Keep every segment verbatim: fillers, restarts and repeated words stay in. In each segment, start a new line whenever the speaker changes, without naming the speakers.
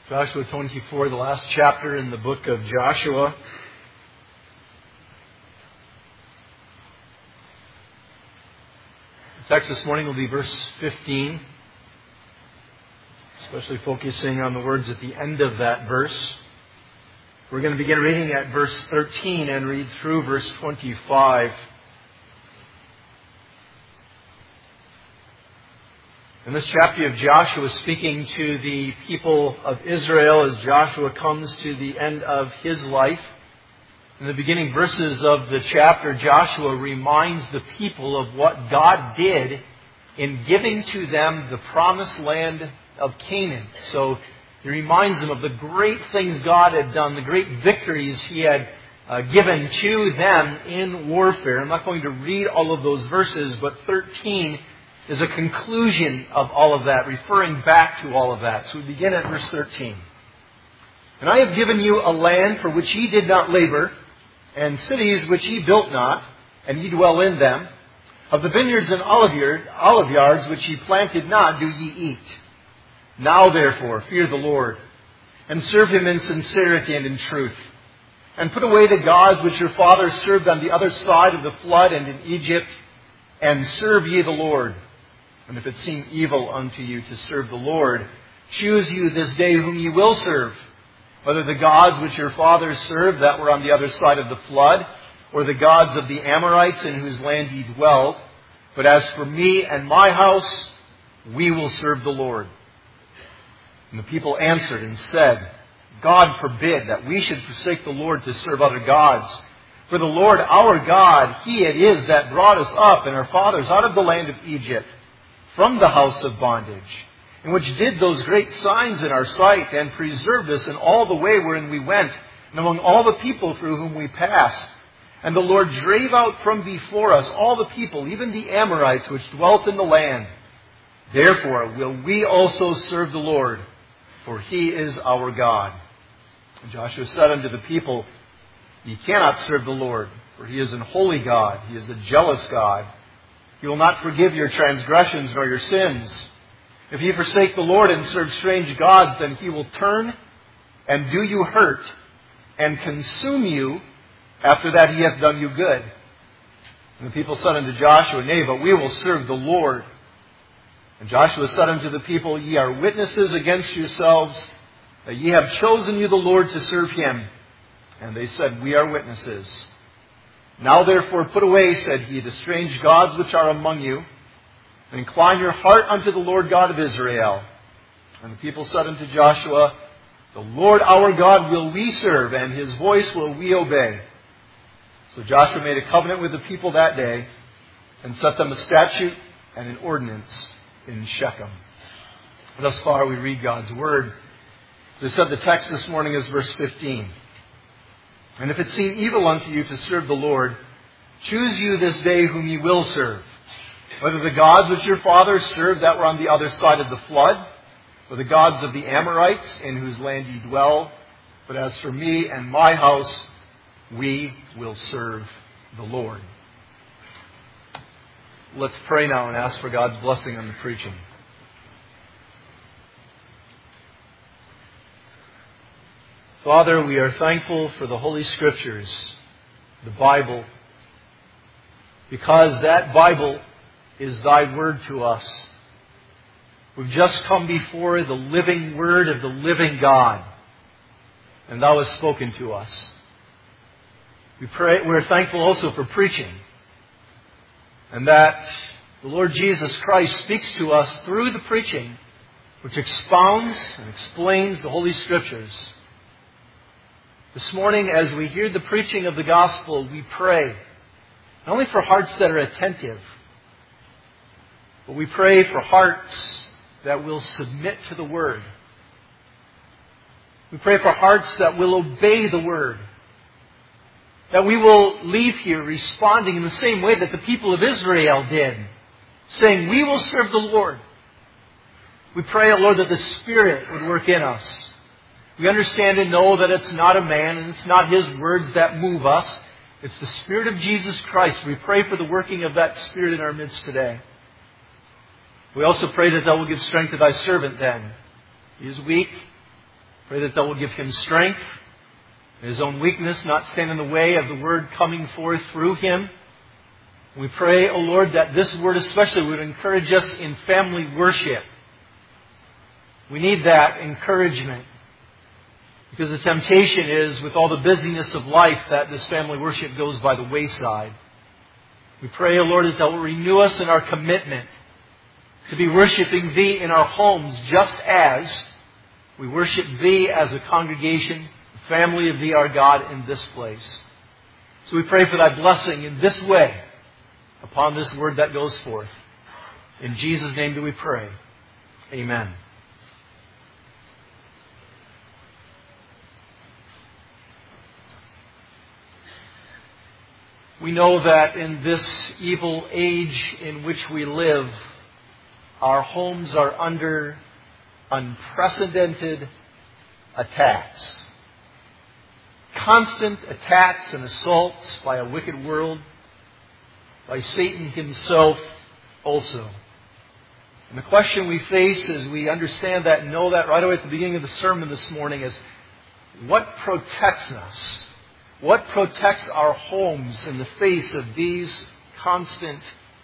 Joshua twenty-four, the last chapter in the book of Joshua. The text this morning will be verse fifteen, especially focusing on the words at the end of that verse. We're going to begin reading at verse thirteen and read through verse twenty-five. In this chapter of Joshua, speaking to the people of Israel as Joshua comes to the end of his life. In the beginning verses of the chapter, Joshua reminds the people of what God did in giving to them the promised land of Canaan. So he reminds them of the great things God had done, the great victories He had uh, given to them in warfare. I'm not going to read all of those verses, but thirteen is a conclusion of all of that, referring back to all of that. So we begin at verse thirteen. And I have given you a land for which ye did not labor, and cities which ye built not, and ye dwell in them. Of the vineyards and olive yards which ye planted not, do ye eat. Now therefore fear the Lord, and serve Him in sincerity and in truth. And put away the gods which your fathers served on the other side of the flood and in Egypt, and serve ye the Lord. And if it seem evil unto you to serve the Lord, choose you this day whom ye will serve, whether the gods which your fathers served that were on the other side of the flood, or the gods of the Amorites in whose land ye dwell. But as for me and my house, we will serve the Lord. And the people answered and said, God forbid that we should forsake the Lord to serve other gods. For the Lord our God, He it is that brought us up and our fathers out of the land of Egypt, from the house of bondage, and which did those great signs in our sight, and preserved us in all the way wherein we went, and among all the people through whom we passed. And the Lord drave out from before us all the people, even the Amorites which dwelt in the land. Therefore will we also serve the Lord, for He is our God. And Joshua said unto the people, Ye cannot serve the Lord, for He is an holy God. He is a jealous God. He will not forgive your transgressions nor your sins. If ye forsake the Lord and serve strange gods, then He will turn and do you hurt and consume you after that He hath done you good. And the people said unto Joshua, Nay, but we will serve the Lord. And Joshua said unto the people, Ye are witnesses against yourselves, that ye have chosen you the Lord to serve Him. And they said, We are witnesses. Now therefore put away, said he, the strange gods which are among you, and incline your heart unto the Lord God of Israel. And the people said unto Joshua, The Lord our God will we serve, and His voice will we obey. So Joshua made a covenant with the people that day, and set them a statute and an ordinance in Shechem. Thus far we read God's Word. As I said, the text this morning is verse fifteen. And if it seem evil unto you to serve the Lord, choose you this day whom ye will serve, whether the gods which your fathers served that were on the other side of the flood, or the gods of the Amorites in whose land ye dwell. But as for me and my house, we will serve the Lord. Let's pray now and ask for God's blessing on the preaching. Father, we are thankful for the Holy Scriptures, the Bible, because that Bible is Thy Word to us. We've just come before the living Word of the living God, and Thou hast spoken to us. We pray, we're thankful also for preaching, and that the Lord Jesus Christ speaks to us through the preaching, which expounds and explains the Holy Scriptures. This morning, as we hear the preaching of the gospel, we pray, not only for hearts that are attentive, but we pray for hearts that will submit to the Word. We pray for hearts that will obey the Word. That we will leave here responding in the same way that the people of Israel did, saying, We will serve the Lord. We pray, O Lord, that the Spirit would work in us. We understand and know that it's not a man and it's not his words that move us. It's the Spirit of Jesus Christ. We pray for the working of that Spirit in our midst today. We also pray that Thou will give strength to Thy servant then. He is weak. Pray that Thou will give him strength, his own weakness not stand in the way of the Word coming forth through him. We pray, O Lord, that this Word especially would encourage us in family worship. We need that encouragement. Because the temptation is, with all the busyness of life, that this family worship goes by the wayside. We pray, O Lord, that Thou will renew us in our commitment to be worshiping Thee in our homes, just as we worship Thee as a congregation, the family of Thee, our God, in this place. So we pray for Thy blessing in this way upon this Word that goes forth. In Jesus' name do we pray. Amen. We know that in this evil age in which we live, our homes are under unprecedented attacks. Constant attacks and assaults by a wicked world, by Satan himself also. And the question we face as we understand that and know that right away at the beginning of the sermon this morning is, what protects us? What protects our homes in the face of these constant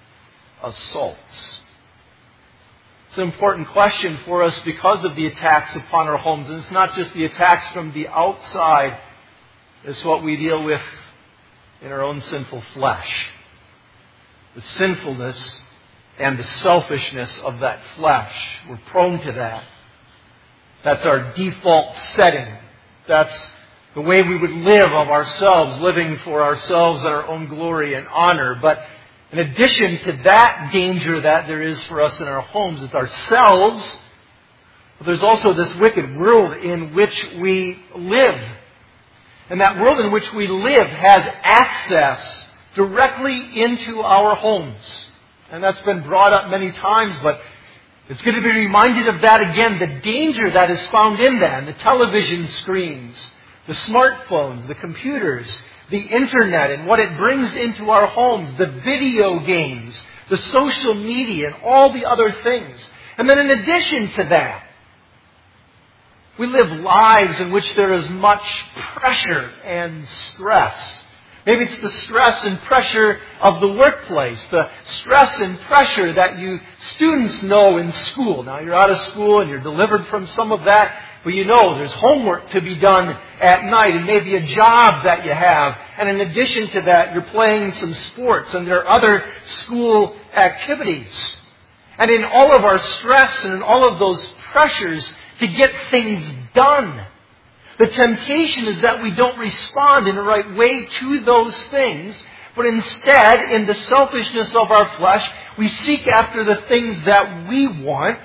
assaults? It's an important question for us because of the attacks upon our homes. And it's not just the attacks from the outside. It's what we deal with in our own sinful flesh. The sinfulness and the selfishness of that flesh. We're prone to that. That's our default setting. That's the way we would live of ourselves, living for ourselves and our own glory and honor. But in addition to that danger that there is for us in our homes, it's ourselves. But there's also this wicked world in which we live. And that world in which we live has access directly into our homes. And that's been brought up many times, but it's good to be reminded of that again, the danger that is found in that, the television screens, the smartphones, the computers, the internet, and what it brings into our homes, the video games, the social media, and all the other things. And then in addition to that, we live lives in which there is much pressure and stress. Maybe it's the stress and pressure of the workplace, the stress and pressure that you students know in school. Now you're out of school and you're delivered from some of that. But you know there's homework to be done at night and maybe a job that you have. And in addition to that, you're playing some sports and there are other school activities. And in all of our stress and in all of those pressures to get things done, the temptation is that we don't respond in the right way to those things, but instead, in the selfishness of our flesh, we seek after the things that we want.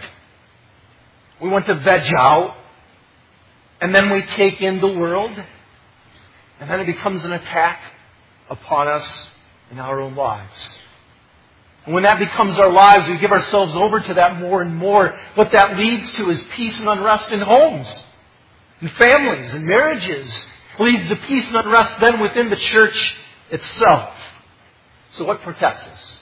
We want to veg out. And then we take in the world, and then it becomes an attack upon us in our own lives. And when that becomes our lives, we give ourselves over to that more and more. What that leads to is peace and unrest in homes, in families, and marriages. It leads to peace and unrest then within the church itself. So what protects us?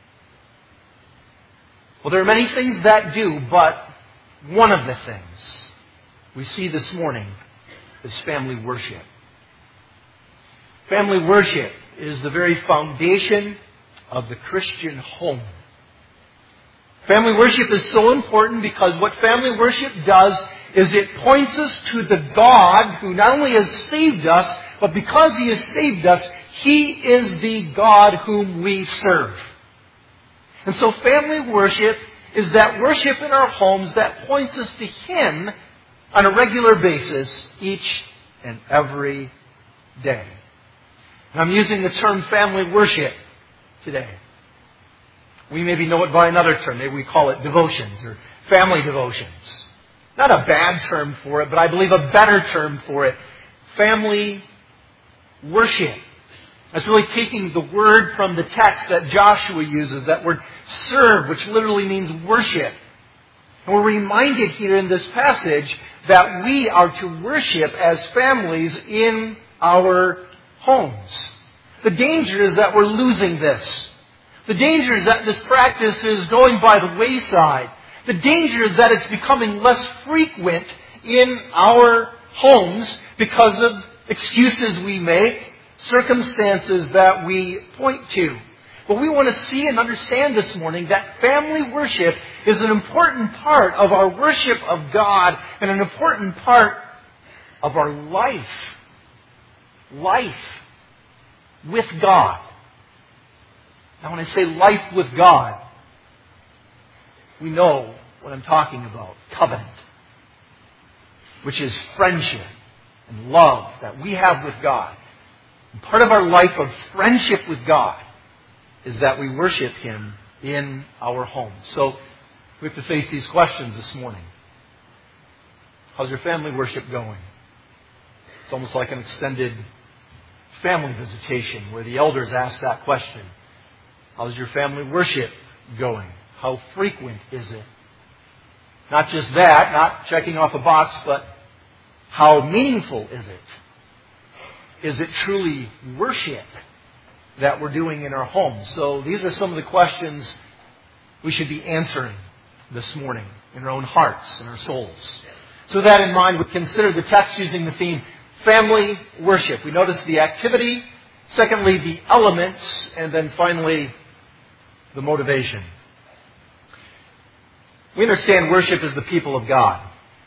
Well, there are many things that do, but one of the things we see this morning is family worship. Family worship is the very foundation of the Christian home. Family worship is so important because what family worship does is it points us to the God who not only has saved us, but because He has saved us, He is the God whom we serve. And so family worship is that worship in our homes that points us to Him on a regular basis, each and every day. And I'm using the term family worship today. We maybe know it by another term. Maybe we call it devotions or family devotions. Not a bad term for it, but I believe a better term for it. Family worship. That's really taking the word from the text that Joshua uses, that word serve, which literally means worship. And we're reminded here in this passage that we are to worship as families in our homes. The danger is that we're losing this. The danger is that this practice is going by the wayside. The danger is that it's becoming less frequent in our homes because of excuses we make, circumstances that we point to. But we want to see and understand this morning that family worship is an important part of our worship of God and an important part of our life. Life with God. Now when I say life with God, we know what I'm talking about. Covenant. Which is friendship and love that we have with God. And part of our life of friendship with God is that we worship Him in our homes. So we have to face these questions this morning. How's your family worship going? It's almost like an extended family visitation where the elders ask that question. How's your family worship going? How frequent is it? Not just that, not checking off a box, but how meaningful is it? Is it truly worship that we're doing in our homes? So these are some of the questions we should be answering this morning in our own hearts and our souls. So with that in mind, we consider the text using the theme family worship. We notice the activity, secondly the elements, and then finally the motivation. We understand worship as the people of God.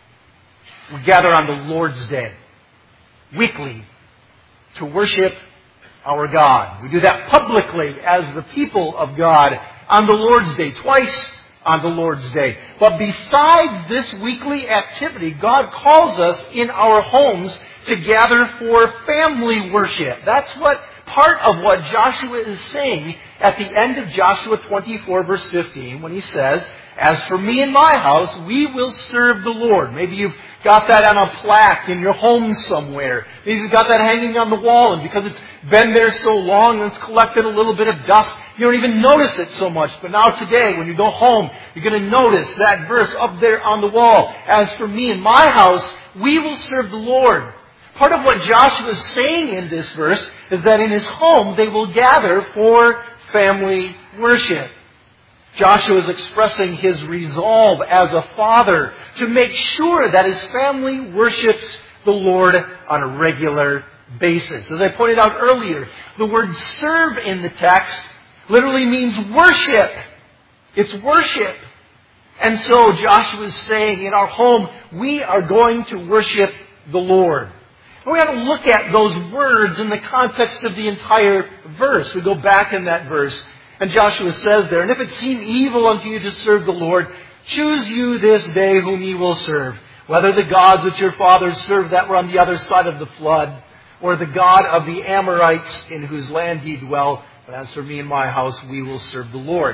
We gather on the Lord's Day, weekly, to worship our God. We do that publicly as the people of God on the Lord's Day, twice on the Lord's Day. But besides this weekly activity, God calls us in our homes to gather for family worship. That's what part of what Joshua is saying at the end of Joshua twenty-four, verse fifteen, when he says, "As for me and my house, we will serve the Lord." Maybe you've got that on a plaque in your home somewhere. Maybe you've got that hanging on the wall, and because it's been there so long and it's collected a little bit of dust, you don't even notice it so much. But now today, when you go home, you're going to notice that verse up there on the wall. "As for me and my house, we will serve the Lord." Part of what Joshua is saying in this verse is that in his home they will gather for family worship. Joshua is expressing his resolve as a father to make sure that his family worships the Lord on a regular basis. As I pointed out earlier, the word serve in the text literally means worship. It's worship. And so Joshua is saying, in our home, we are going to worship the Lord. And we have to look at those words in the context of the entire verse. We go back in that verse, and Joshua says there, "And if it seem evil unto you to serve the Lord, choose you this day whom ye will serve, whether the gods which your fathers served that were on the other side of the flood, or the God of the Amorites in whose land ye dwell. But as for me and my house, we will serve the Lord."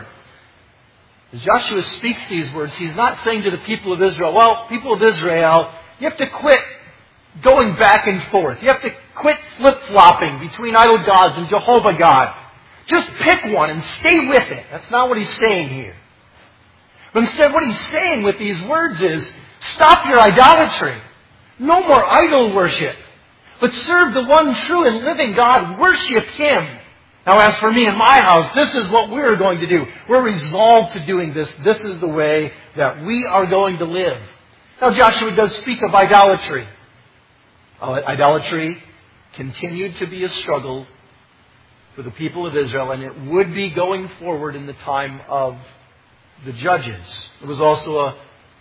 As Joshua speaks these words, he's not saying to the people of Israel, well, people of Israel, you have to quit going back and forth. You have to quit flip-flopping between idol gods and Jehovah God. Just pick one and stay with it. That's not what he's saying here. But instead what he's saying with these words is, stop your idolatry. No more idol worship. But serve the one true and living God. Worship Him. Now as for me and my house, this is what we're going to do. We're resolved to doing this. This is the way that we are going to live. Now Joshua does speak of idolatry. Uh, idolatry continued to be a struggle for the people of Israel, and it would be going forward in the time of the judges. It was also a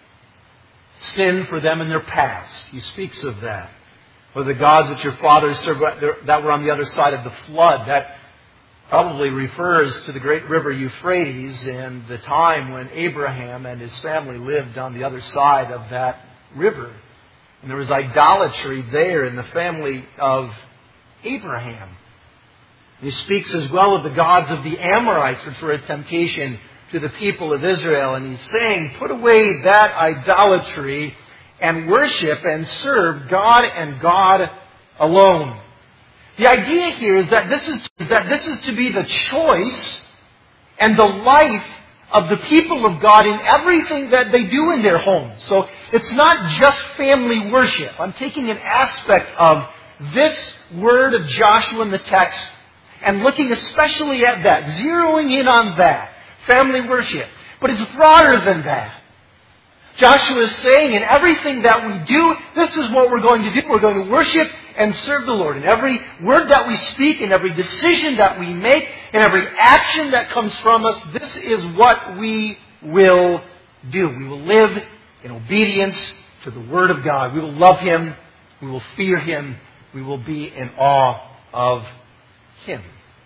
sin for them in their past. He speaks of that. Or the gods that your fathers served that were on the other side of the flood. That probably refers to the great river Euphrates and the time when Abraham and his family lived on the other side of that river. And there was idolatry there in the family of Abraham. He speaks as well of the gods of the Amorites, which were a temptation to the people of Israel. And he's saying, put away that idolatry and worship and serve God and God alone. The idea here is that this is, that this is to be the choice and the life of the people of God in everything that they do in their homes. So it's not just family worship. I'm taking an aspect of this word of Joshua in the text and looking especially at that, zeroing in on that, family worship. But it's broader than that. Joshua is saying in everything that we do, this is what we're going to do. We're going to worship and serve the Lord. In every word that we speak, in every decision that we make, in every action that comes from us, this is what we will do. We will live in obedience to the Word of God. We will love Him. We will fear Him. We will be in awe of Him.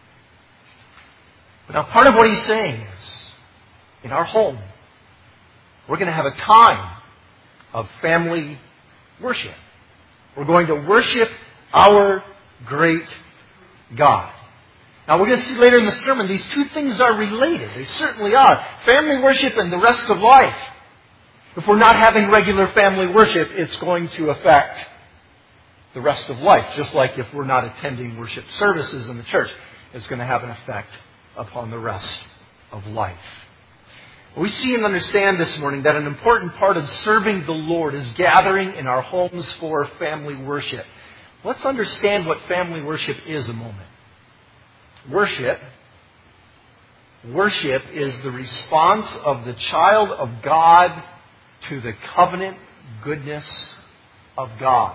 But now part of what he's saying is, in our home, we're going to have a time of family worship. We're going to worship our great God. Now we're going to see later in the sermon, these two things are related. They certainly are. Family worship and the rest of life. If we're not having regular family worship, it's going to affect the rest of life. Just like if we're not attending worship services in the church, it's going to have an effect upon the rest of life. We see and understand this morning that an important part of serving the Lord is gathering in our homes for family worship. Let's understand what family worship is a moment. Worship, worship is the response of the child of God to the covenant goodness of God.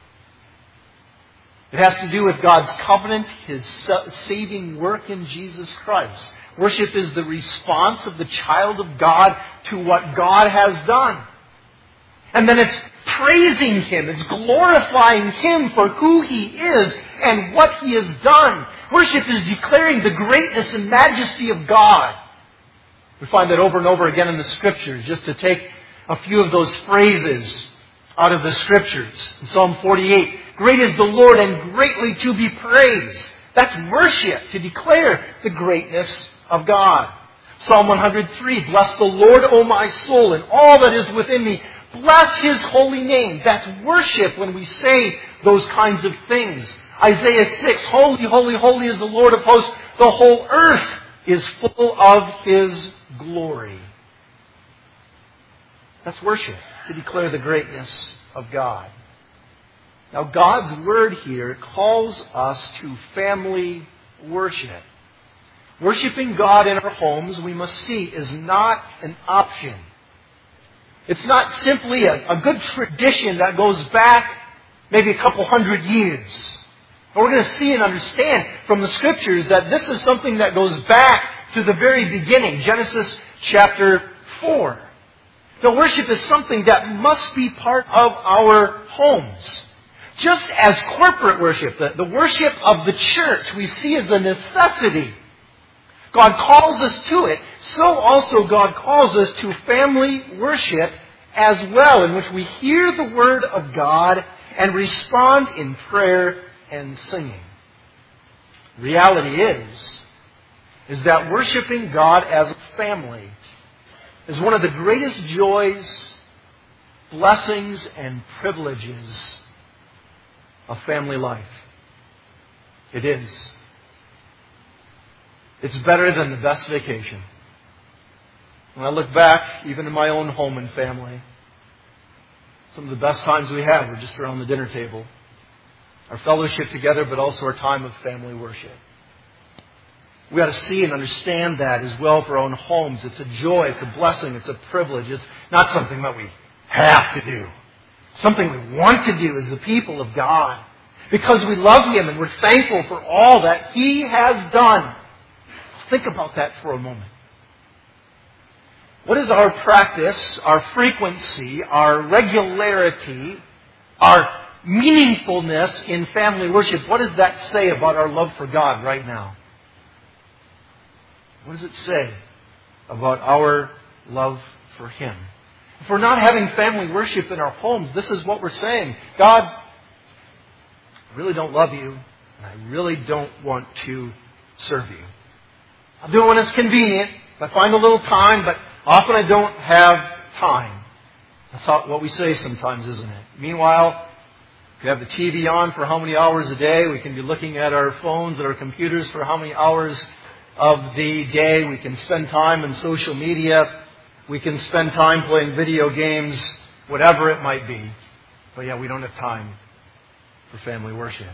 It has to do with God's covenant, His saving work in Jesus Christ. Worship is the response of the child of God to what God has done. And then it's praising Him, it's glorifying Him for who He is and what He has done. Worship is declaring the greatness and majesty of God. We find that over and over again in the Scriptures. Just to take a few of those phrases out of the Scriptures. In Psalm forty-eight, great is the Lord and greatly to be praised. That's worship, to declare the greatness of God. Psalm one hundred three, bless the Lord, O my soul, and all that is within me. Bless His holy name. That's worship when we say those kinds of things. Isaiah six, holy, holy, holy is the Lord of hosts. The whole earth is full of His glory. That's worship, to declare the greatness of God. Now, God's Word here calls us to family worship. Worshipping God in our homes, we must see, is not an option. It's not simply a, a good tradition that goes back maybe a couple hundred years. And we're going to see and understand from the Scriptures that this is something that goes back to the very beginning, Genesis chapter four. The worship is something that must be part of our homes. Just as corporate worship, the, the worship of the church, we see as a necessity. God calls us to it. So also God calls us to family worship as well, in which we hear the Word of God and respond in prayer and singing. Reality is, is that worshiping God as a family is one of the greatest joys, blessings, and privileges of family life. It is. It's better than the best vacation. When I look back, even in my own home and family, some of the best times we had were just around the dinner table. Our fellowship together, but also our time of family worship. We ought to see and understand that as well for our own homes. It's a joy, it's a blessing, it's a privilege. It's not something that we have to do. Something we want to do as the people of God. Because we love Him and we're thankful for all that He has done. Think about that for a moment. What is our practice, our frequency, our regularity, our meaningfulness in family worship? What does that say about our love for God right now? What does it say about our love for Him? If we're not having family worship in our homes, this is what we're saying. God, I really don't love You, and I really don't want to serve You. I'll do it when it's convenient, if I find a little time, but often I don't have time. That's what we say sometimes, isn't it? Meanwhile, we have the T V on for how many hours a day? We can be looking at our phones and our computers for how many hours of the day? We can spend time in social media. We can spend time playing video games, whatever it might be. But yeah, we don't have time for family worship.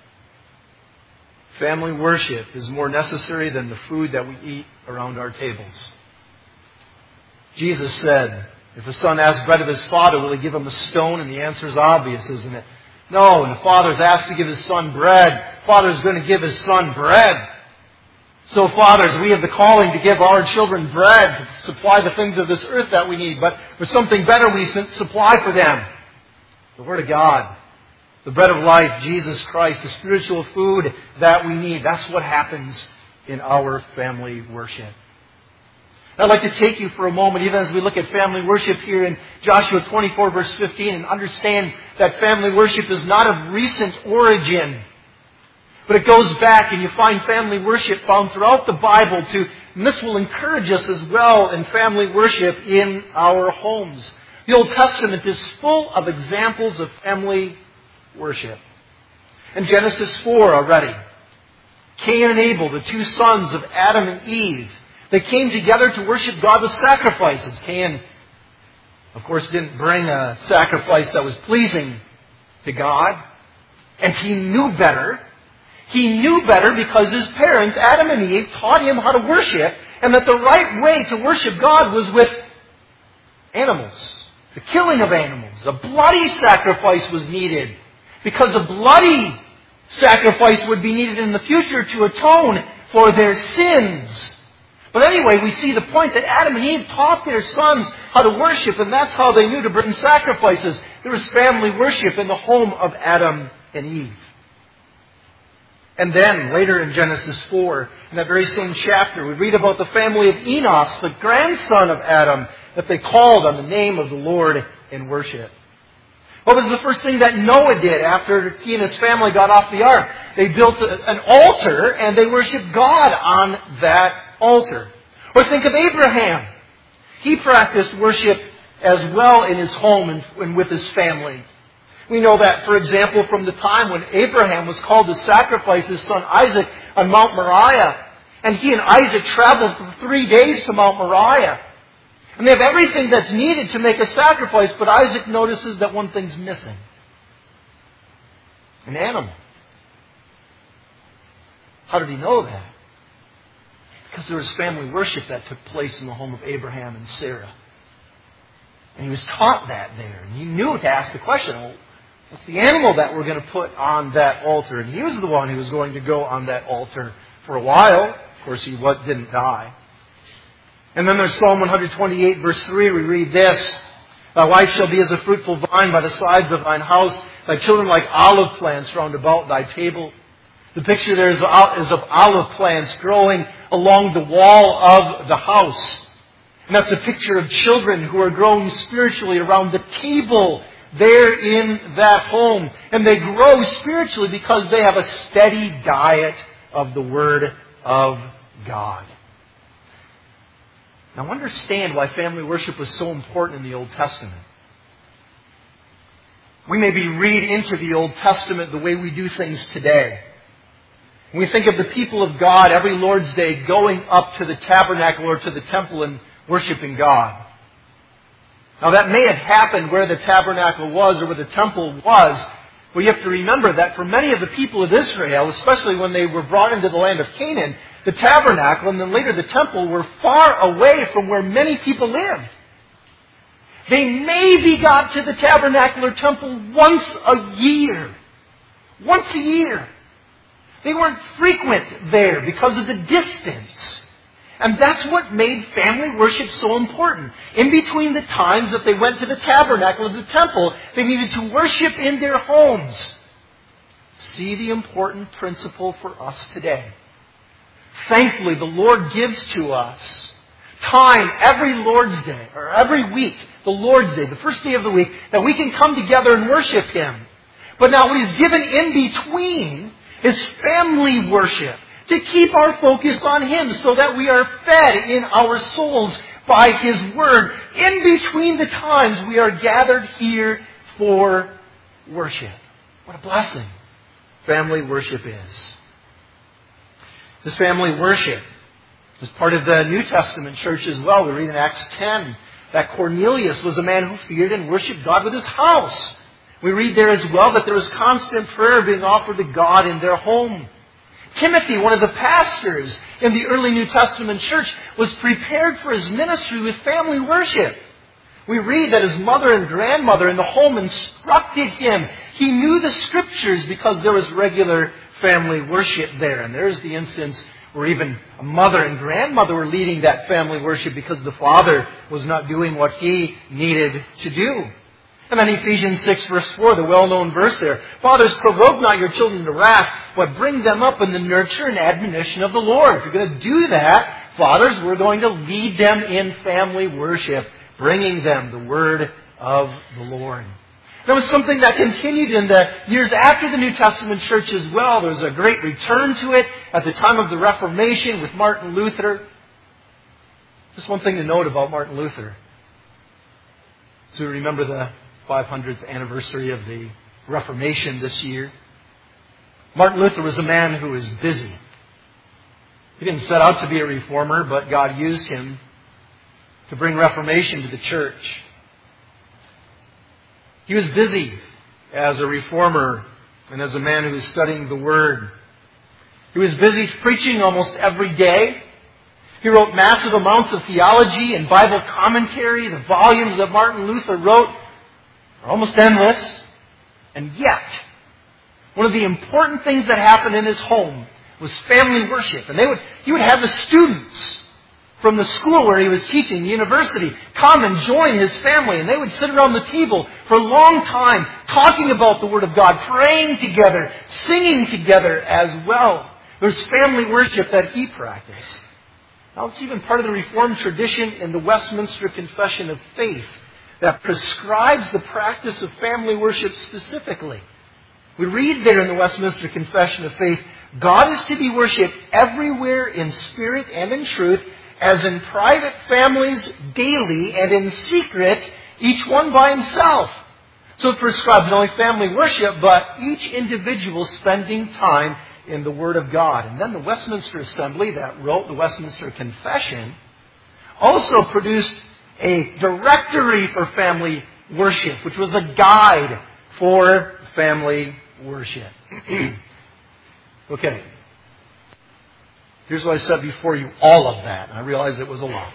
Family worship is more necessary than the food that we eat around our tables. Jesus said If a son asks bread of his father, will he give him a stone? And the answer is obvious, isn't it? No, and the father is asked to give his son bread. The father is going to give his son bread. So fathers, we have the calling to give our children bread, to supply the things of this earth that we need. But for something better, we supply for them the Word of God, the bread of life, Jesus Christ, the spiritual food that we need. That's what happens in our family worship. I'd like to take you for a moment, even as we look at family worship here in Joshua twenty-four, verse fifteen, and understand that family worship is not of recent origin. But it goes back, and you find family worship found throughout the Bible too. And this will encourage us as well in family worship in our homes. The Old Testament is full of examples of family worship. In Genesis four already, Cain and Abel, the two sons of Adam and Eve, they came together to worship God with sacrifices. Cain, of course, didn't bring a sacrifice that was pleasing to God. And he knew better. He knew better because his parents, Adam and Eve, taught him how to worship, and that the right way to worship God was with animals. The killing of animals. A bloody sacrifice was needed, because a bloody sacrifice would be needed in the future to atone for their sins. But anyway, we see the point that Adam and Eve taught their sons how to worship, and that's how they knew to bring sacrifices. There was family worship in the home of Adam and Eve. And then, later in Genesis four, in that very same chapter, we read about the family of Enos, the grandson of Adam, that they called on the name of the Lord in worship. What was the first thing that Noah did after he and his family got off the ark? They built a, an altar, and they worshiped God on that altar. Or think of Abraham. He practiced worship as well in his home and, and with his family. We know that, for example, from the time when Abraham was called to sacrifice his son Isaac on Mount Moriah. And he and Isaac traveled for three days to Mount Moriah. And they have everything that's needed to make a sacrifice, but Isaac notices that one thing's missing. An animal. How did he know that? Because there was family worship that took place in the home of Abraham and Sarah. And he was taught that there. And he knew to ask the question, well, what's the animal that we're going to put on that altar? And he was the one who was going to go on that altar for a while. Of course, he didn't die. And then there's Psalm one twenty-eight, verse three. We read this. Thy wife shall be as a fruitful vine by the sides of thine house, thy children like olive plants round about thy table. The picture there is of olive plants growing along the wall of the house. And that's a picture of children who are growing spiritually around the table there in that home. And they grow spiritually because they have a steady diet of the Word of God. Now understand why family worship was so important in the Old Testament. We maybe read into the Old Testament the way we do things today. When we think of the people of God every Lord's Day going up to the tabernacle or to the temple and worshiping God. Now that may have happened where the tabernacle was or where the temple was, but you have to remember that for many of the people of Israel, especially when they were brought into the land of Canaan, the tabernacle and then later the temple were far away from where many people lived. They maybe got to the tabernacle or temple once a year. Once a year. They weren't frequent there because of the distance. And that's what made family worship so important. In between the times that they went to the tabernacle or the temple, they needed to worship in their homes. See the important principle for us today. Thankfully, the Lord gives to us time every Lord's Day, or every week, the Lord's Day, the first day of the week, that we can come together and worship Him. But now what He's given in between is family worship, to keep our focus on Him so that we are fed in our souls by His Word. In between the times we are gathered here for worship. What a blessing family worship is. This family worship is part of the New Testament church as well. We read in Acts ten that Cornelius was a man who feared and worshipped God with his house. We read there as well that there was constant prayer being offered to God in their home. Timothy, one of the pastors in the early New Testament church, was prepared for his ministry with family worship. We read that his mother and grandmother in the home instructed him. He knew the Scriptures because there was regular family worship there. And there's the instance where even a mother and grandmother were leading that family worship because the father was not doing what he needed to do. And then Ephesians six verse four, the well-known verse there. Fathers, provoke not your children to wrath, but bring them up in the nurture and admonition of the Lord. If you're going to do that, fathers, we're going to lead them in family worship, bringing them the Word of the Lord. That was something that continued in the years after the New Testament church as well. There was a great return to it at the time of the Reformation with Martin Luther. Just one thing to note about Martin Luther. So we remember the five hundredth anniversary of the Reformation this year. Martin Luther was a man who was busy. He didn't set out to be a reformer, but God used him to bring reformation to the church. He was busy as a reformer and as a man who was studying the Word. He was busy preaching almost every day. He wrote massive amounts of theology and Bible commentary. The volumes that Martin Luther wrote are almost endless. And yet, one of the important things that happened in his home was family worship. And they would, he would have the students from the school where he was teaching, the university, come and join his family. And they would sit around the table for a long time talking about the Word of God, praying together, singing together as well. There's family worship that he practiced. Now it's even part of the Reformed tradition in the Westminster Confession of Faith that prescribes the practice of family worship specifically. We read there in the Westminster Confession of Faith, God is to be worshipped everywhere in spirit and in truth, as in private families daily and in secret, each one by himself. So it prescribes not only family worship, but each individual spending time in the Word of God. And then the Westminster Assembly that wrote the Westminster Confession also produced a directory for family worship, which was a guide for family worship. Okay. Here's what I said before you, all of that. And I realize it was a lot.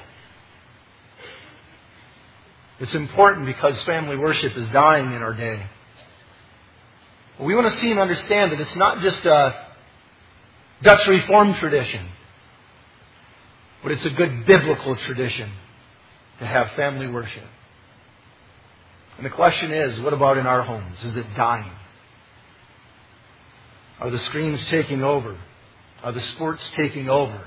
It's important because family worship is dying in our day. But we want to see and understand that it's not just a Dutch Reformed tradition, but it's a good biblical tradition to have family worship. And the question is, what about in our homes? Is it dying? Are the screens taking over? Are the sports taking over?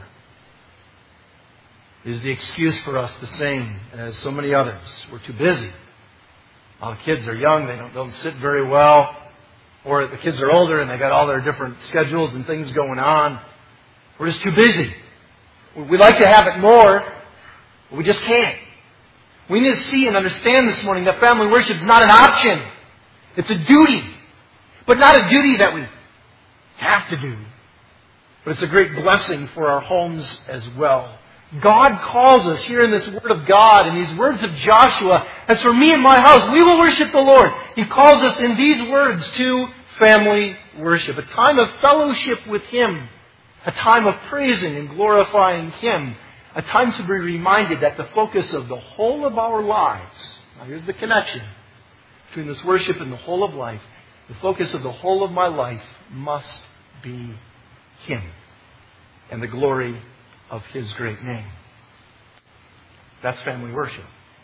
Is the excuse for us the same as so many others? We're too busy. While the kids are young, they don't, don't sit very well. Or the kids are older and they got all their different schedules and things going on. We're just too busy. We'd like to have it more, but we just can't. We need to see and understand this morning that family worship is not an option. It's a duty. But not a duty that we have to do. But it's a great blessing for our homes as well. God calls us here in this Word of God, in these words of Joshua, as for me and my house, we will worship the Lord. He calls us in these words to family worship. A time of fellowship with Him. A time of praising and glorifying Him. A time to be reminded that the focus of the whole of our lives, now here's the connection between this worship and the whole of life. The focus of the whole of my life must be Him and the glory of His great name. That's family worship.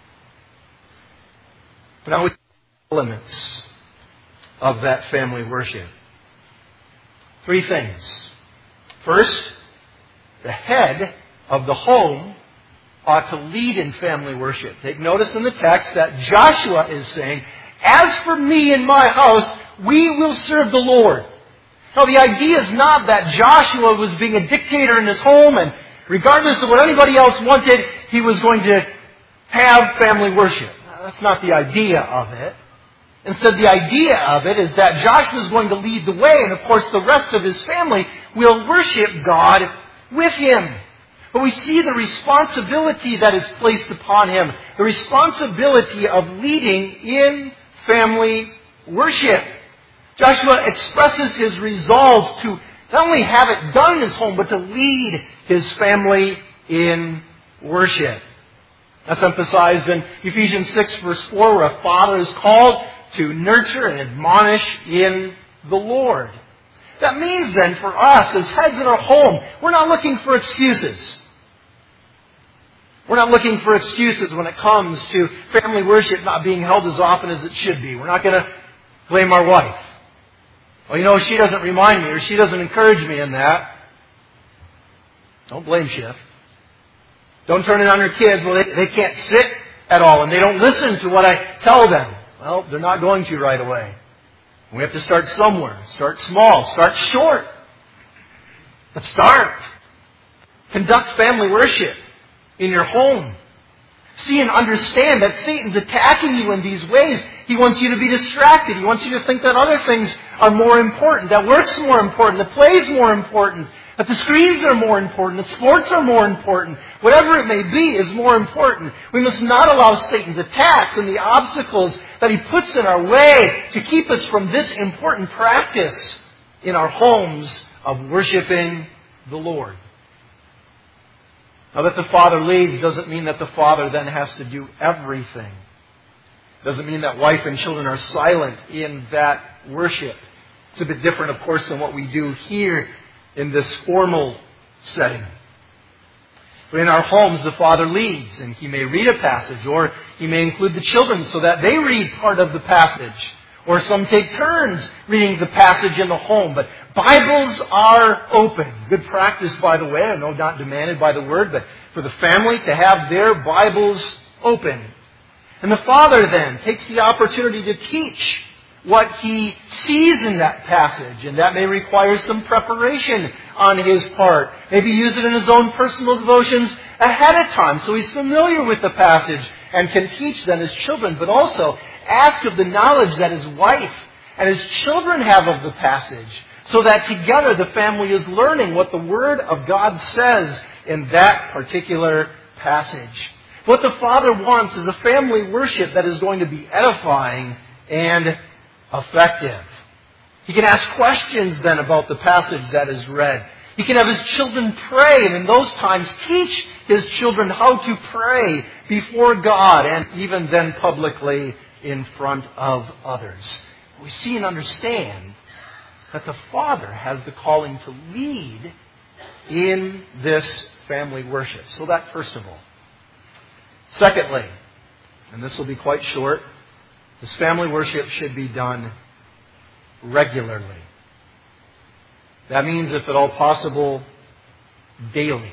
But now, with the elements of that family worship, three things. First, the head of the home ought to lead in family worship. Take notice in the text that Joshua is saying, as for me and my house, we will serve the Lord. Now, the idea is not that Joshua was being a dictator in his home and regardless of what anybody else wanted, he was going to have family worship. That's not the idea of it. Instead, the idea of it is that Joshua is going to lead the way, and of course the rest of his family will worship God with him. But we see the responsibility that is placed upon him, the responsibility of leading in family worship. Joshua expresses his resolve to not only have it done in his home, but to lead his family in worship. That's emphasized in Ephesians six, verse four, where a father is called to nurture and admonish in the Lord. That means then for us as heads in our home, we're not looking for excuses. We're not looking for excuses when it comes to family worship not being held as often as it should be. We're not going to blame our wife. Well, you know, she doesn't remind me or she doesn't encourage me in that. Don't blame Schiff. Don't turn it on your kids. Well, they, they can't sit at all and they don't listen to what I tell them. Well, they're not going to right away. We have to start somewhere. Start small. Start short. But start. Conduct family worship in your home. See and understand that Satan's attacking you in these ways. He wants you to be distracted. He wants you to think that other things are more important, that work's more important, that play's more important, that the screens are more important, that sports are more important. Whatever it may be is more important. We must not allow Satan's attacks and the obstacles that he puts in our way to keep us from this important practice in our homes of worshiping the Lord. Now that the father leads doesn't mean that the father then has to do everything. Doesn't mean that wife and children are silent in that worship. It's a bit different, of course, than what we do here in this formal setting. But in our homes, the father leads, and he may read a passage, or he may include the children so that they read part of the passage. Or some take turns reading the passage in the home. But Bibles are open. Good practice, by the way. I know not demanded by the Word, but for the family to have their Bibles open. And the father then takes the opportunity to teach what he sees in that passage. And that may require some preparation on his part. Maybe use it in his own personal devotions ahead of time so he's familiar with the passage and can teach then his children. But also ask of the knowledge that his wife and his children have of the passage, so that together the family is learning what the Word of God says in that particular passage. What the Father wants is a family worship that is going to be edifying and effective. He can ask questions then about the passage that is read. He can have his children pray, and in those times teach his children how to pray before God and even then publicly in front of others. We see and understand that the Father has the calling to lead in this family worship. So that first of all. Secondly, and this will be quite short, this family worship should be done regularly. That means, if at all possible, daily.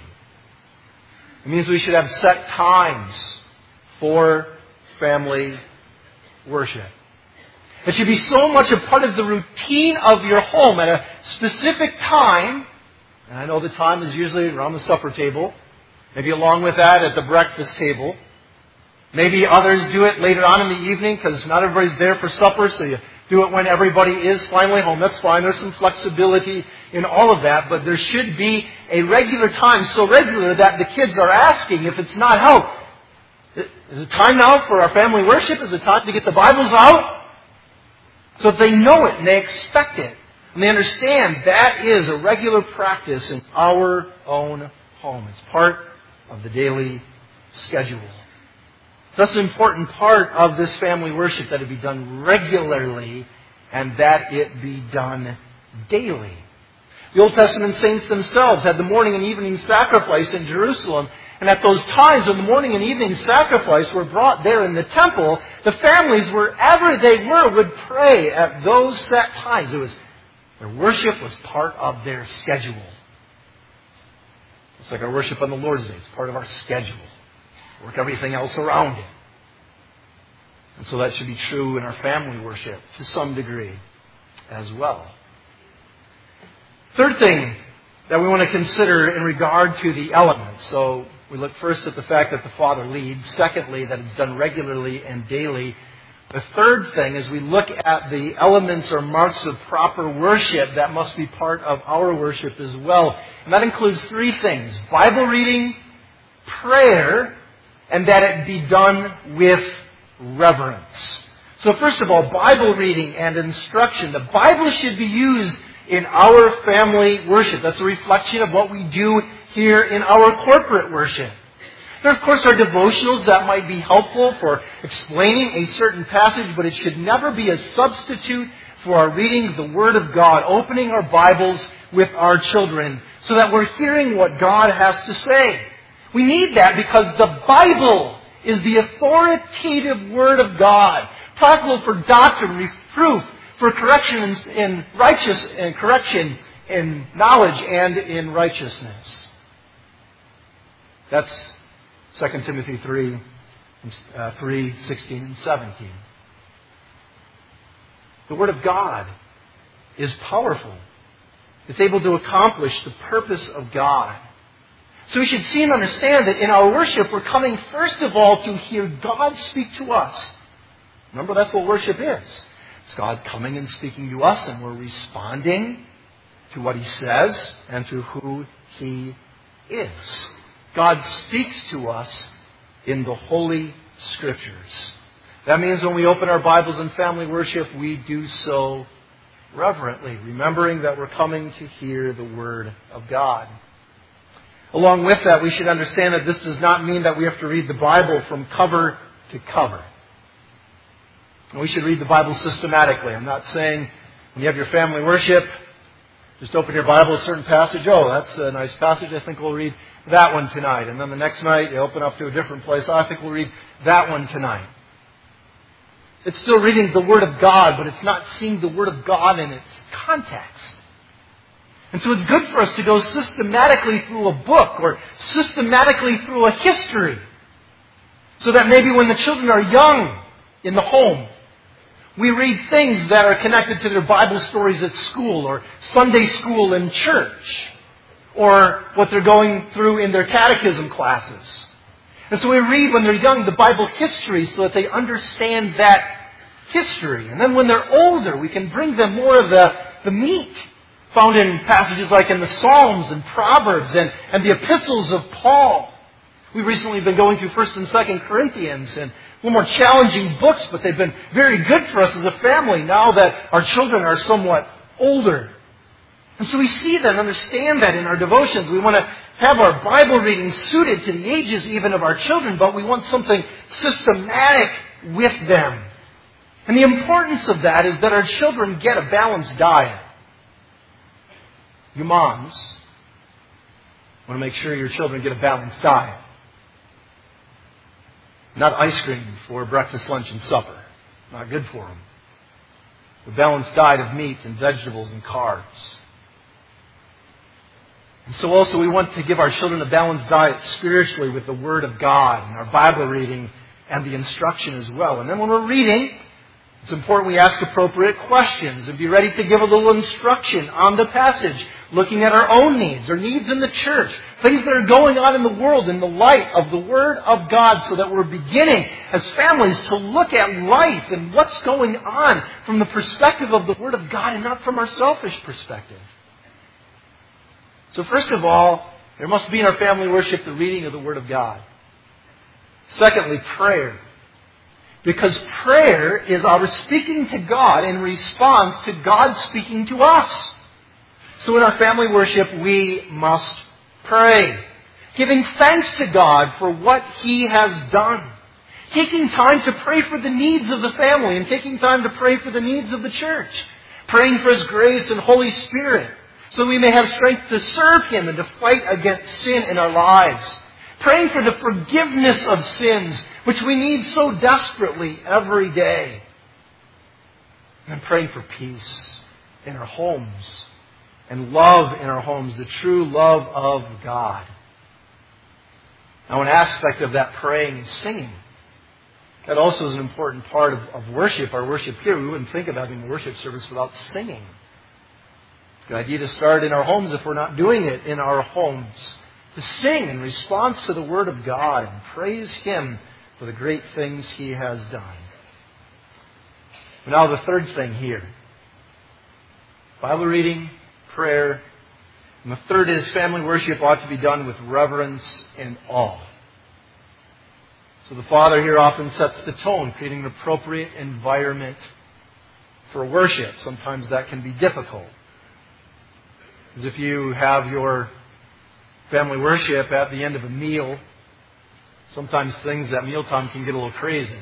It means we should have set times for family worship. It should be so much a part of the routine of your home at a specific time. And I know the time is usually around the supper table. Maybe along with that at the breakfast table. Maybe others do it later on in the evening because not everybody's there for supper, so you do it when everybody is finally home. That's fine. There's some flexibility in all of that, but there should be a regular time, so regular that the kids are asking if it's not how. Is it time now for our family worship? Is it time to get the Bibles out? So that they know it and they expect it. And they understand that is a regular practice in our own home. It's part of the daily schedule. That's an important part of this family worship, that it be done regularly and that it be done daily. The Old Testament saints themselves had the morning and evening sacrifice in Jerusalem. And at those times when the morning and evening sacrifice were brought there in the temple, the families, wherever they were, would pray at those set times. It was, their worship was part of their schedule. It's like our worship on the Lord's Day. It's part of our schedule. Work everything else around it. And so that should be true in our family worship to some degree as well. Third thing that we want to consider in regard to the elements. So we look first at the fact that the Father leads. Secondly, that it's done regularly and daily. The third thing is we look at the elements or marks of proper worship that must be part of our worship as well. And that includes three things: Bible reading, prayer, and that it be done with reverence. So first of all, Bible reading and instruction. The Bible should be used in our family worship. That's a reflection of what we do here in our corporate worship. There, of course, are devotionals that might be helpful for explaining a certain passage, but it should never be a substitute for our reading of the Word of God, opening our Bibles with our children so that we're hearing what God has to say. We need that because the Bible is the authoritative Word of God, profitable for doctrine, reproof, for correction in, in righteous and correction in knowledge and in righteousness. That's Second Timothy three, uh, three, sixteen, and seventeen. The Word of God is powerful. It's able to accomplish the purpose of God. So we should see and understand that in our worship, we're coming first of all to hear God speak to us. Remember, that's what worship is. It's God coming and speaking to us, and we're responding to what He says and to who He is. God speaks to us in the Holy Scriptures. That means when we open our Bibles in family worship, we do so reverently, remembering that we're coming to hear the Word of God. Along with that, we should understand that this does not mean that we have to read the Bible from cover to cover. We should read the Bible systematically. I'm not saying when you have your family worship, just open your Bible, a certain passage. Oh, that's a nice passage. I think we'll read that one tonight. And then the next night, you open up to a different place. Oh, I think we'll read that one tonight. It's still reading the Word of God, but it's not seeing the Word of God in its context. And so it's good for us to go systematically through a book or systematically through a history, so that maybe when the children are young in the home, we read things that are connected to their Bible stories at school or Sunday school in church, or what they're going through in their catechism classes. And so we read when they're young the Bible history so that they understand that history. And then when they're older, we can bring them more of the, the meat found in passages like in the Psalms and Proverbs and, and the epistles of Paul. We've recently been going through First and Second Corinthians, and a little more challenging books, but they've been very good for us as a family now that our children are somewhat older. And so we see that and understand that in our devotions. We want to have our Bible reading suited to the ages even of our children, but we want something systematic with them. And the importance of that is that our children get a balanced diet. You moms want to make sure your children get a balanced diet. Not ice cream for breakfast, lunch, and supper. Not good for them. A balanced diet of meat and vegetables and carbs. And so also we want to give our children a balanced diet spiritually with the Word of God and our Bible reading and the instruction as well. And then when we're reading, it's important we ask appropriate questions and be ready to give a little instruction on the passage, looking at our own needs, or needs in the church, things that are going on in the world in the light of the Word of God, so that we're beginning as families to look at life and what's going on from the perspective of the Word of God and not from our selfish perspective. So first of all, there must be in our family worship the reading of the Word of God. Secondly, prayer. Because prayer is our speaking to God in response to God speaking to us. So in our family worship, we must pray, giving thanks to God for what He has done. Taking time to pray for the needs of the family and taking time to pray for the needs of the church. Praying for His grace and Holy Spirit so we may have strength to serve Him and to fight against sin in our lives. Praying for the forgiveness of sins, which we need so desperately every day. And praying for peace in our homes and love in our homes, the true love of God. Now, an aspect of that praying is singing. That also is an important part of, of worship, our worship here. We wouldn't think of having a worship service without singing. Good idea to start in our homes if we're not doing it in our homes. To sing in response to the Word of God and praise Him for the great things He has done. Now the third thing here. Bible reading, prayer. And the third is family worship ought to be done with reverence and awe. So the Father here often sets the tone, creating an appropriate environment for worship. Sometimes that can be difficult. As if you have your family worship at the end of a meal, Sometimes things at mealtime can get a little crazy.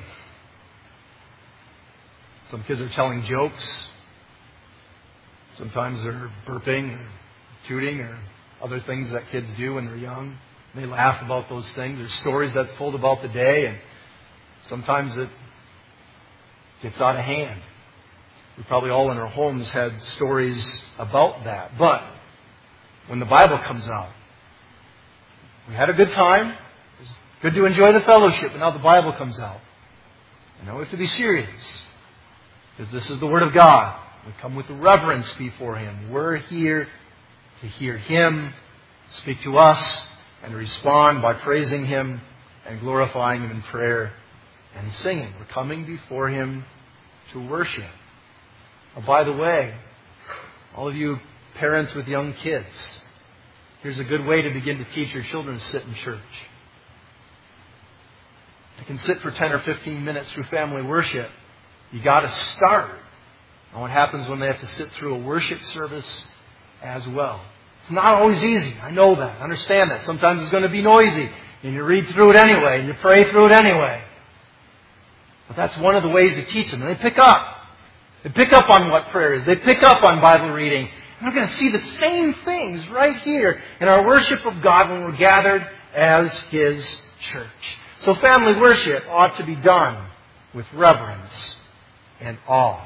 Some kids are telling jokes. Sometimes they're burping or tooting or other things that kids do when they're young. They laugh about those things. There's stories that's told about the day, and sometimes it gets out of hand. We probably all in our homes had stories about that. But when the Bible comes out, we had a good time. It's good to enjoy the fellowship, but now the Bible comes out. And now we have to be serious, because this is the Word of God. We come with reverence before Him. We're here to hear Him speak to us and respond by praising Him and glorifying Him in prayer and singing. We're coming before Him to worship. Oh, by the way, all of you parents with young kids, here's a good way to begin to teach your children to sit in church. They can sit for ten or fifteen minutes through family worship. You got to start. And what happens when they have to sit through a worship service as well? It's not always easy. I know that. I understand that. Sometimes it's going to be noisy. And you read through it anyway. And you pray through it anyway. But that's one of the ways to teach them. And they pick up. They pick up on what prayer is. They pick up on Bible reading. And we're going to see the same things right here in our worship of God when we're gathered as His church. So family worship ought to be done with reverence and awe.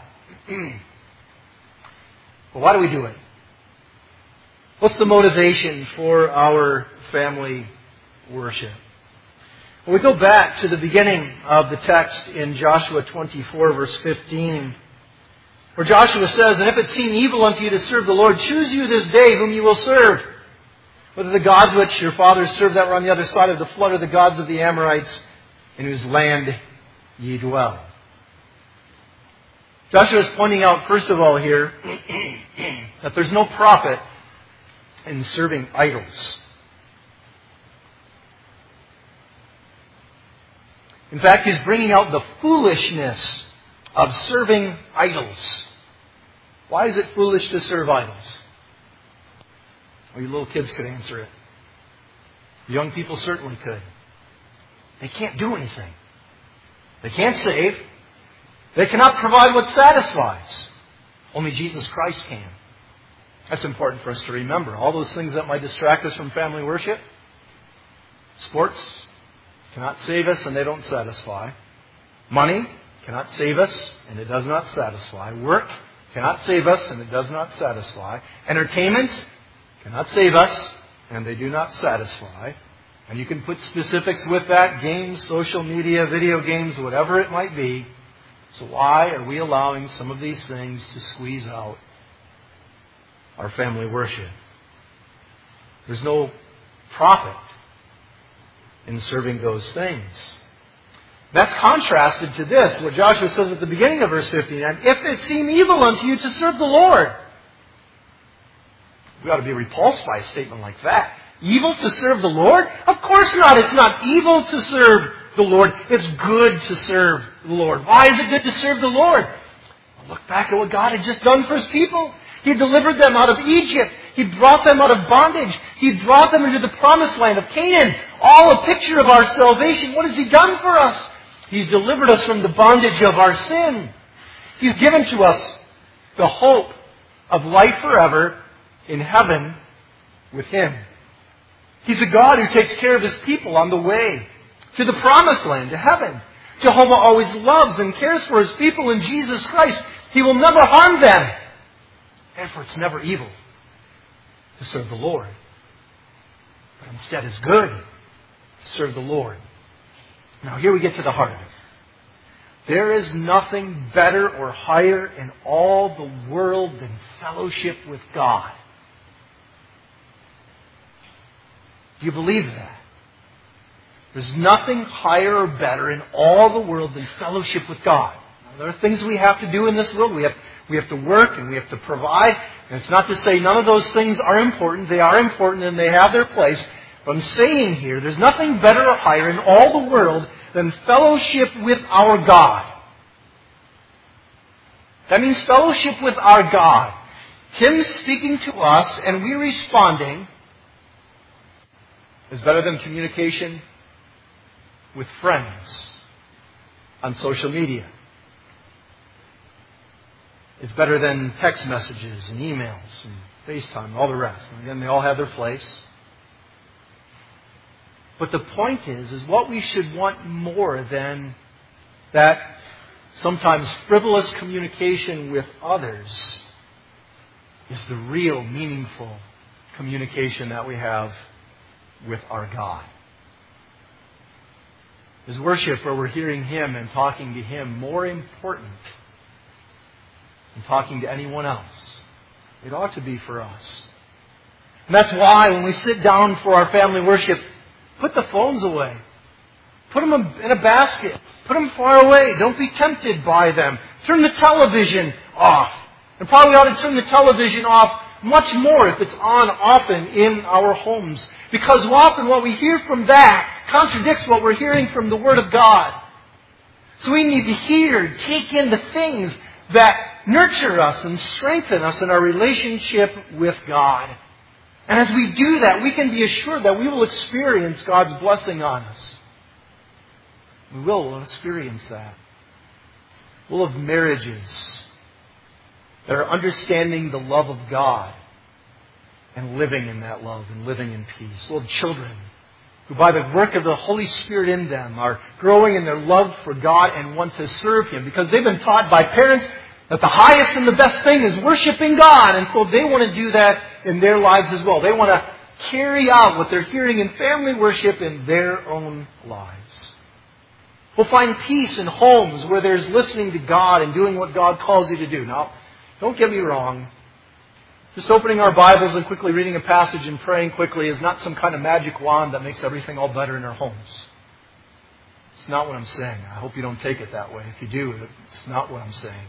Well, why do we do it? What's the motivation for our family worship? Well, we go back to the beginning of the text in Joshua twenty-four, verse fifteen, where Joshua says, "And if it seem evil unto you to serve the Lord, choose you this day whom you will serve, whether the gods which your fathers served that were on the other side of the flood, or the gods of the Amorites in whose land ye dwell." Joshua is pointing out, first of all here, that there's no profit in serving idols. In fact, he's bringing out the foolishness of serving idols. Why is it foolish to serve idols? Well, you little kids could answer it. Young people certainly could. They can't do anything. They can't save. They cannot provide what satisfies. Only Jesus Christ can. That's important for us to remember. All those things that might distract us from family worship. Sports cannot save us and they don't satisfy. Money cannot save us and it does not satisfy. Work cannot save us and it does not satisfy. Entertainment cannot save us and they do not satisfy. And you can put specifics with that. Games, social media, video games, whatever it might be. So why are we allowing some of these things to squeeze out our family worship? There's no profit in serving those things. That's contrasted to this, what Joshua says at the beginning of verse fifteen. "And if it seem evil unto you to serve the Lord." We ought to be repulsed by a statement like that. Evil to serve the Lord? Of course not. It's not evil to serve the Lord. It's good to serve the Lord. Why is it good to serve the Lord? Well, look back at what God had just done for His people. He delivered them out of Egypt. He brought them out of bondage. He brought them into the promised land of Canaan. All a picture of our salvation. What has He done for us? He's delivered us from the bondage of our sin. He's given to us the hope of life forever in heaven with Him. He's a God who takes care of His people on the way to the promised land, to heaven. Jehovah always loves and cares for His people in Jesus Christ. He will never harm them. Therefore, it's never evil to serve the Lord. But instead, it's good to serve the Lord. Now, here we get to the heart of it. There is nothing better or higher in all the world than fellowship with God. Do you believe that? There's nothing higher or better in all the world than fellowship with God. Now, there are things we have to do in this world. We have, we have to work and we have to provide. And it's not to say none of those things are important. They are important and they have their place. But I'm saying here, there's nothing better or higher in all the world than fellowship with our God. That means fellowship with our God. Him speaking to us and we responding is better than communication with friends on social media. It's better than text messages and emails and FaceTime and all the rest. And again, they all have their place. But the point is, is what we should want more than that sometimes frivolous communication with others is the real, meaningful communication that we have with our God. Is worship where we're hearing Him and talking to Him more important than talking to anyone else? It ought to be for us. And that's why when we sit down for our family worship, put the phones away. Put them in a basket. Put them far away. Don't be tempted by them. Turn the television off. And probably ought to turn the television off much more if it's on often in our homes. Because often what we hear from that contradicts what we're hearing from the Word of God. So we need to hear, take in the things that nurture us and strengthen us in our relationship with God. And as we do that, we can be assured that we will experience God's blessing on us. We will we'll experience that. We'll have marriages that are understanding the love of God and living in that love and living in peace. We'll have children who by the work of the Holy Spirit in them are growing in their love for God and want to serve Him because they've been taught by parents that the highest and the best thing is worshiping God. And so they want to do that in their lives as well. They want to carry out what they're hearing in family worship in their own lives. We'll find peace in homes where there's listening to God and doing what God calls you to do. Now, don't get me wrong. Just opening our Bibles and quickly reading a passage and praying quickly is not some kind of magic wand that makes everything all better in our homes. It's not what I'm saying. I hope you don't take it that way. If you do, it's not what I'm saying.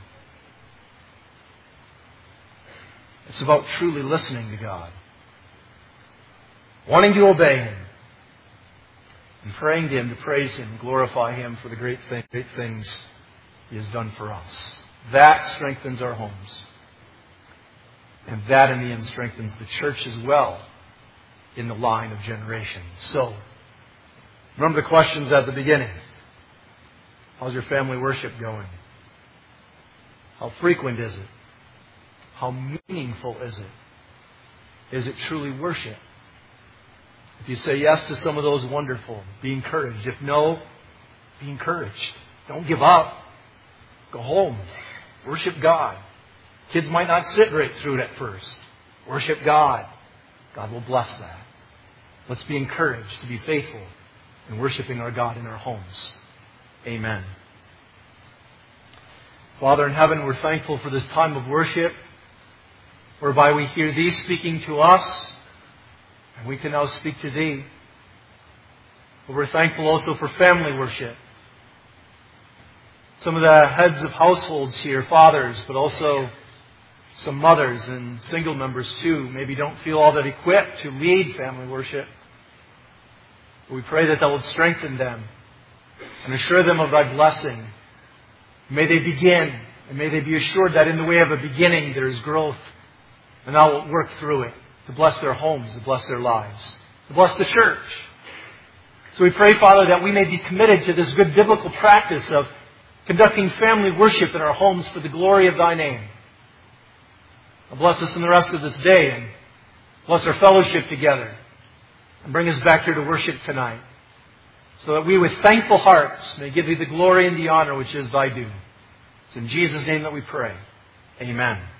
It's about truly listening to God, wanting to obey Him, and praying to Him to praise Him and glorify Him for the great, thing, great things He has done for us. That strengthens our homes. And that in the end strengthens the church as well in the line of generations. So, remember the questions at the beginning. How's your family worship going? How frequent is it? How meaningful is it? Is it truly worship? If you say yes to some of those, wonderful. Be encouraged. If no, be encouraged. Don't give up. Go home. Worship God. Kids might not sit right through it at first. Worship God. God will bless that. Let's be encouraged to be faithful in worshiping our God in our homes. Amen. Father in heaven, we're thankful for this time of worship, whereby we hear Thee speaking to us, and we can now speak to Thee. But we're thankful also for family worship. Some of the heads of households here, fathers, but also some mothers and single members too, maybe don't feel all that equipped to lead family worship. We pray that that will strengthen them and assure them of Thy blessing. May they begin, and may they be assured that in the way of a beginning there is growth, and Thou wilt work through it to bless their homes, to bless their lives, to bless the church. So we pray, Father, that we may be committed to this good biblical practice of conducting family worship in our homes for the glory of Thy name. Bless us in the rest of this day and bless our fellowship together and bring us back here to worship tonight so that we with thankful hearts may give Thee the glory and the honor which is Thy due. It's in Jesus' name that we pray. Amen.